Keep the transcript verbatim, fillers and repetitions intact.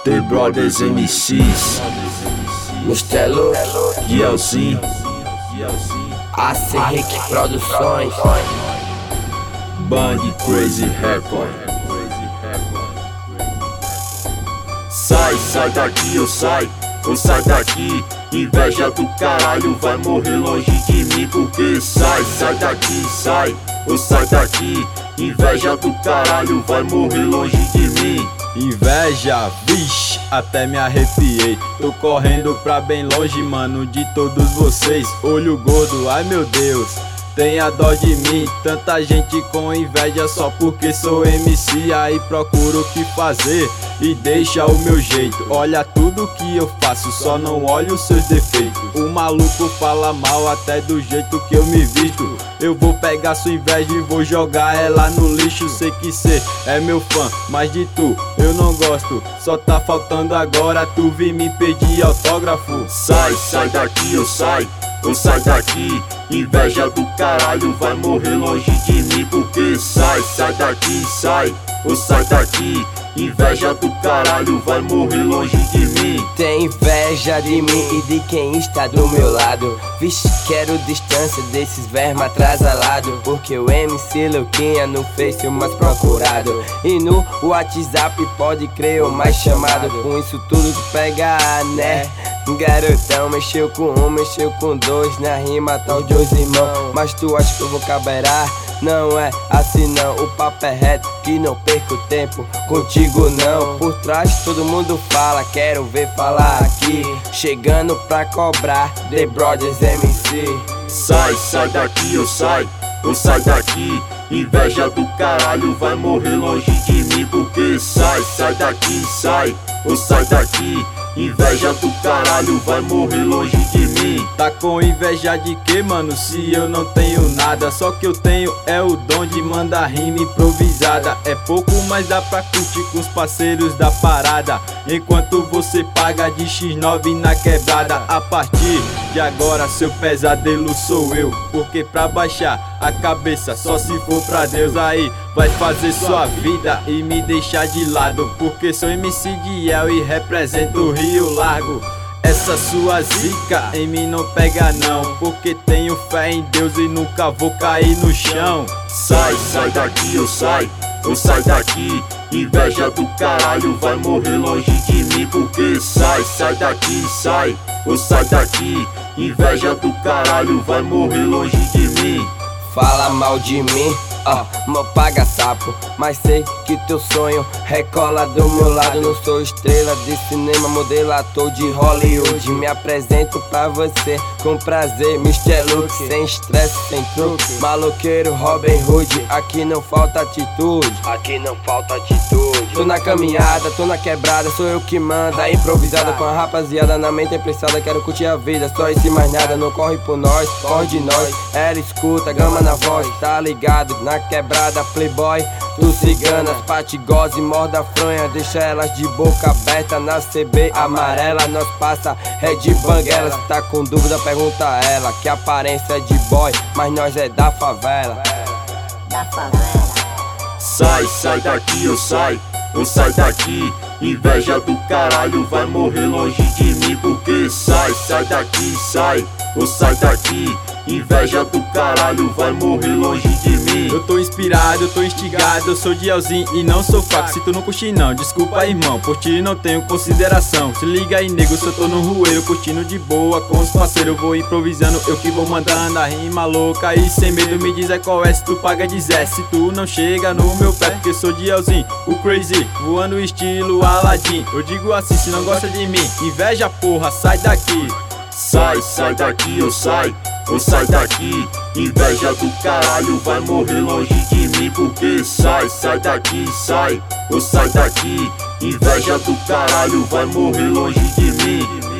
The Brothers M Cs, mister Luke, Yelzinho, A C Rick Produções, Band Crazy Record. Sai, sai daqui, eu sai, ou sai daqui. Inveja do caralho, vai morrer longe de mim. Porque sai, sai daqui, sai, ou sai daqui. Inveja do caralho, vai morrer longe de mim. Inveja, vixe, até me arrepiei. Tô correndo pra bem longe, mano, de todos vocês. Olho gordo, ai meu Deus, tenha dó de mim. Tanta gente com inveja só porque sou M C. Aí procuro o que fazer e deixa o meu jeito. Olha tudo que eu faço, só não olha os seus defeitos. O maluco fala mal até do jeito que eu me visto. Eu vou pegar sua inveja e vou jogar ela no lixo. Sei que cê é meu fã, mas de tu eu não gosto. Só tá faltando agora tu vir me pedir autógrafo. Sai, sai daqui, eu sai, ou sai daqui. Inveja do caralho, vai morrer longe de mim. Porque sai, sai daqui, sai, ou sai daqui. Inveja do caralho, vai morrer longe de mim. Tem inveja de mim e de quem está do meu lado. Vixe, quero distância desses vermes atrasalados. Porque o M C Luquinha no Face o mais procurado. E no WhatsApp pode crer o mais chamado. Com isso tudo tu pega, né? Garotão, mexeu com um, mexeu com dois. Na rima tal de os irmãos. Mas tu acha que eu vou caberar? Não é assim não, o papo é reto, que não perco tempo contigo não. Por trás todo mundo fala, quero ver falar aqui. Chegando pra cobrar, The Brothers M C. Sai, sai daqui, eu sai, ou sai daqui. Inveja do caralho, vai morrer longe de mim. Porque sai, sai daqui, sai, ou sai daqui. Inveja do caralho, vai morrer longe de mim. Tá com inveja de que, mano, se eu não tenho nada? Só que eu tenho é o dom de mandar rima improvisada. É pouco, mas dá pra curtir com os parceiros da parada. Enquanto você paga de X nove na quebrada. A partir de agora seu pesadelo sou eu. Porque pra baixar a cabeça só se for pra Deus. Aí vai fazer sua vida e me deixar de lado. Porque sou M C de El e represento o Rio Largo. Essa sua zica em mim não pega não. Porque tenho fé em Deus e nunca vou cair no chão. Sai, sai daqui, eu sai, ou sai daqui. Inveja do caralho, vai morrer longe de mim. Porque sai, sai daqui, sai, ou sai daqui. Inveja do caralho, vai morrer longe de mim. Fala mal de mim, ó, oh, meu paga sapo. Mas sei que teu sonho recola do meu lado. Não sou estrela de cinema, modelo, ator de Hollywood. Me apresento pra você com prazer, mister Luke. Sem estresse, sem truque, maloqueiro Robin Hood. Aqui não falta atitude, aqui não falta atitude. Tô na caminhada, tô na quebrada, sou eu que manda. Improvisada com a rapaziada na mente emprestada. Quero curtir a vida, só isso e mais nada. Não corre por nós, corre de nós. Ela escuta, gama na voz, tá ligado? Na quebrada, playboy, tu ciganas, patigose, morda fronha. Deixa elas de boca aberta na C B amarela. Nós passa Red Banguela. Se tá com dúvida, pergunta a ela. Que aparência é de boy, mas nós é da favela. Da favela. Sai, sai daqui, eu sai, ou sai daqui. Inveja do caralho, vai morrer longe de mim. Porque sai, sai daqui, sai, ou sai daqui. Inveja do caralho, vai morrer longe de mim. Eu tô inspirado, eu tô instigado, eu sou de Elzinho e não sou fraco. Se tu não curte não, desculpa irmão, por ti não tenho consideração. Se liga aí nego, se eu tô no rueiro, curtindo de boa com os parceiros. Eu vou improvisando, eu que vou mandando a rima louca. E sem medo me diz é qual é, se tu paga diz é. Se tu não chega no meu pé, porque sou de Elzinho, o crazy, voando estilo Aladdin. Eu digo assim, se não gosta de mim, inveja porra, sai daqui. Sai, sai daqui, eu sai, ou sai daqui. Inveja do caralho, vai morrer longe de mim. Porque sai, sai daqui, sai, ou sai daqui. Inveja do caralho, vai morrer longe de mim.